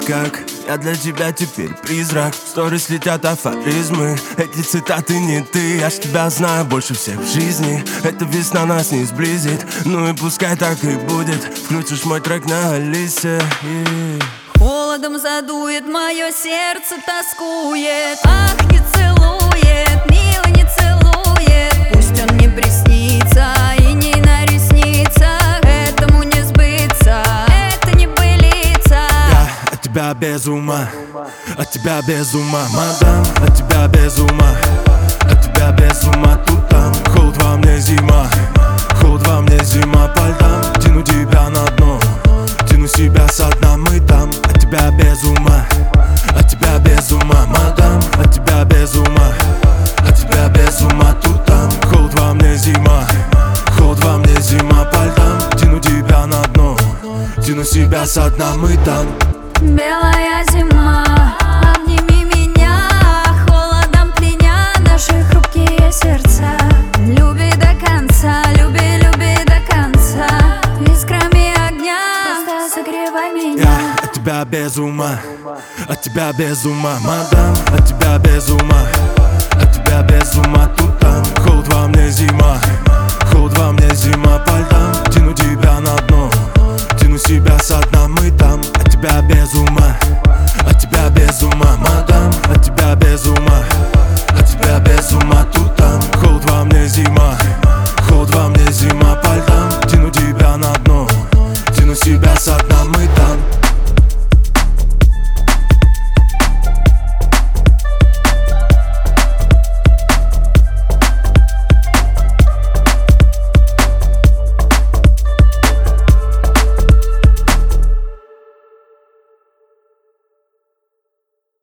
как я для тебя теперь призрак. В сторис летят афоризмы, эти цитаты не ты. Я ж тебя знаю больше всех в жизни. Эта весна нас не сблизит, ну и пускай так и будет. Включишь мой трек на Алисе. Холодом задует, мое сердце тоскует. Ах, не целует, мило не целует. Пусть он не приснится и не на ресницах. Этому не сбыться, это не былица. Я от тебя без ума, от тебя без ума, мадам. От тебя без ума, от тебя без ума. Тут там холод во мне зима, холод во мне зима по льдам. Тяну тебя на дно, тяну себя со дна. Мы там от тебя без ума, от тебя без ума, мадам. От тебя без ума, от тебя без ума. Тут там холод во мне зима, холод во мне зима по льдам. Тяну тебя на дно, тяну себя со дна. Мы там. Белая зима, обними меня, холодом пленя наши хрупкие сердца. Люби до конца, люби, люби до конца. Искрами огня, просто согревай меня. Я от тебя без ума, от тебя без ума, мадам. От тебя без ума, от тебя без ума. Тут там холод во мне зима, холод во мне зима по льдам. Тяну тебя на дно, тяну себя со дна. Мы там от тебя без ума, от тебя без ума.